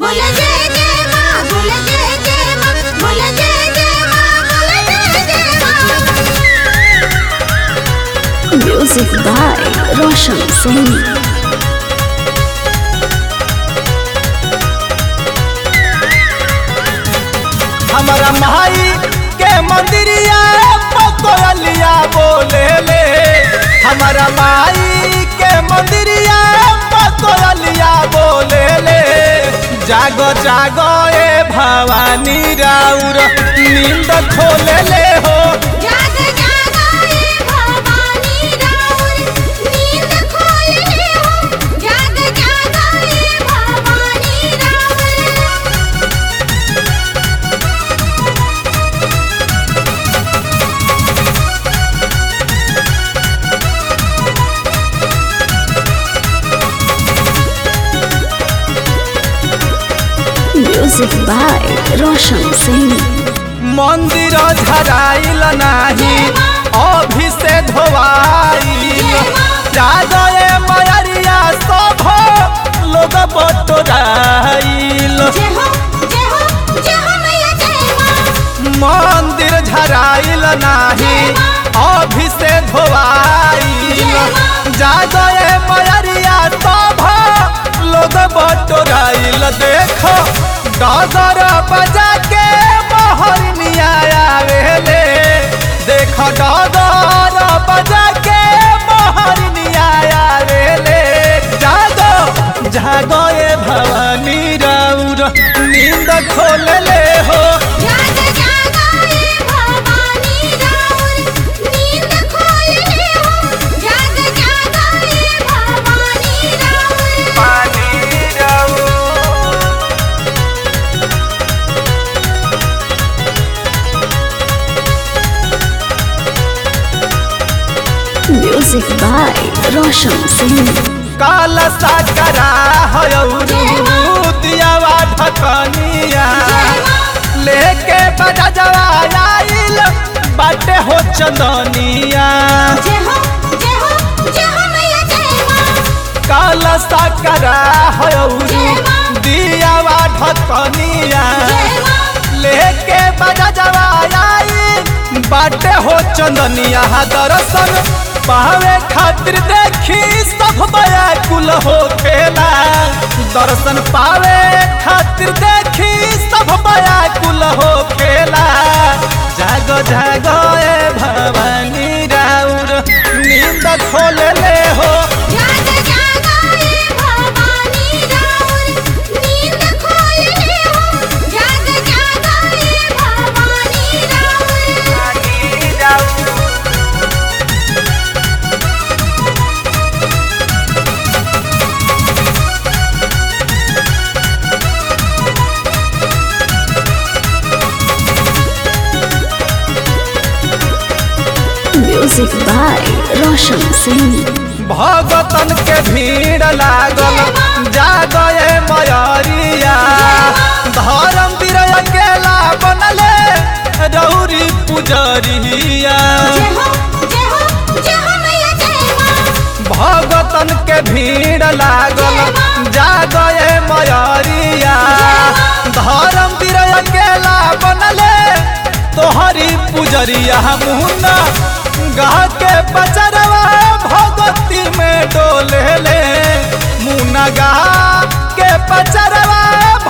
बोल जय जय माँ, बोल जय जय माँ, बोल जय जय माँ, बोल जय जय माँ। Music by Roshan Singh. हमारा माई के मंदिरिया कोयलिया बोले ले। हमारा माई के मंदिरिया कोयलिया बोले ले। जागो जागो ए भवानी राउर नींद खोले ले हो। जाग जागो ए भवानी राउर नींद खोल ले हो। जाग जागो ए भवानी राउर। Music by Roshan Singh. मंदिर धराइल नाही अभी से धोवाइल। जागो ए मयरिया सब लोग बटोराइल। जय हो जय हो जय हो मैया जय माँ। मंदिर झराइल नाही अभी से धोवाइल। जागो ए मयरिया सब लोग बटोराइल। देखो डगर बजा के मोहनिया आवेले। देखो डगर बजा के मोहनिया आवेले। जागो जागो ए भवानी राउर नींद खोल ले हो। जाग जागो ए भवानी राउर नींद खोल ले हो। जाग जागो ए भवानी राउर। पानी राउर Music by Roshan Singh. काला साकरा दियावा ढकनिया लेके बजा जवाइल बाटे हो चंदनिया। जय हो जय हो जय हो मैया जय माँ। काला साकरा दियावा ढकनिया लेके बजा जवाइल बाटे हो चंदनिया। दर्शन पावे खातिर देखी सब व्याकुल हो खेला। दर्शन पावे खातिर देखी सब व्याकुल हो खेला। जागो जागो ए भवानी राउर नींद खोल ले हो। जाग जागो ए भवानी राउर नींद खोल ले हो। जाग जागो ए भवानी राउर। Music by Roshan Singh. भगतन के भीड़ लागल जागो ए मयरिया। धर्म वीर अकेला बनले रौरी पुजरिया। जय हो जय हो जय हो मैया जय माँ। भगतन के भीड़ लागल जागो ए मयरिया। धर्म वीर अकेला बनले तोहरी पुजरिया। मुन्ना गा के बचरवा भगती में डोले ले। मुन्ना गा के बचरवा